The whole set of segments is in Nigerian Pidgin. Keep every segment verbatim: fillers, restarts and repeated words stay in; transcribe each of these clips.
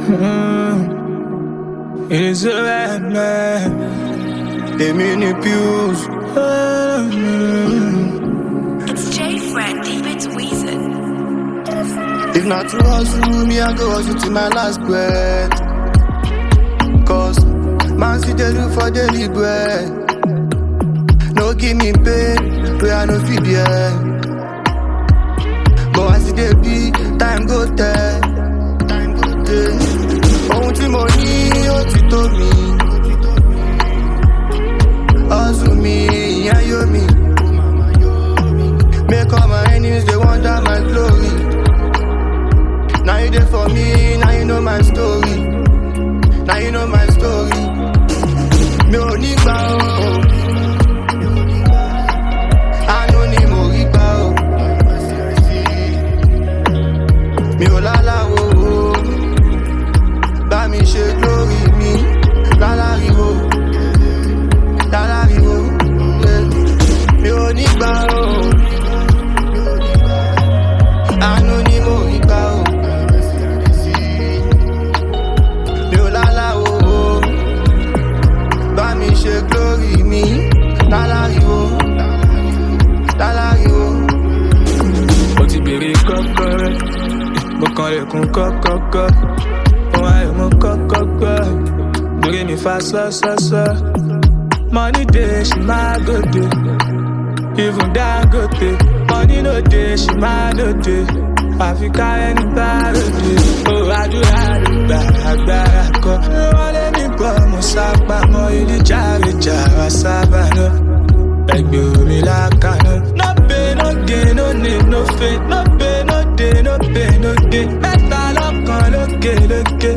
Mm, it is a red man. They manipulate. Mm. It's J Fred, deep it's Weezer. If not to hustle, me I go hustle to my last breath. Cause man see they look for daily bread. No give me pain, where I no feel yeah. But I see they be, time go tell. Time go tell. Ohun tí mo ní, ó ti tó mi. Hustle me, yeah yo me. Make all my enemies, they wonder my glory. Now you there for me, now you know my story. Now you know my story. Mi ò ní gbà o. Àánú ni mo rí gbà o. Mi ò láláwo o. Bá mi ṣe glory mi. Láláriwo. Láláriwo. Mi ò ní gbà o. Àánú ni mo rí gbà o. Ṣe glory mi, lálàríwó, lálàríwó. Mo ti bèrè kọ́kọ́rọ́, mo kàn lẹ̀kùn kọ́kọ́kọ́. Mo ayọ̀ mo kọ́kọ́kọ́, lórí mi fa sọ́sọ́sọ́. Money dey, she máa gòdè, even Dangote. Money no dey, she máa lòdè. Àfikà ẹni bá lòdè. Ó àdúrà ló gbà agbára kọ́. Wọ́n lé mi bọ̀, mo sápá mọ́ ilé járe jára sábà náà. Ẹgbẹ́ omi lákàná. No pain, no gain, no need, no faith. No pain, no day, no pain, no gain. Mẹ́ta lọ́kàn lókè lókè.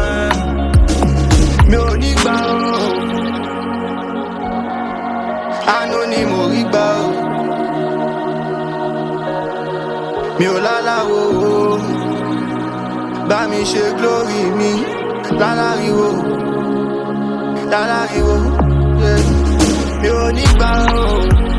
Mi ò ní gbà o. Àánú ni mo rí gbà o. Mi ò láláwo o. Bá mi ṣe glory mi. Láláriwo. Láláriwo. Yeah. Mi ò ní gbà o.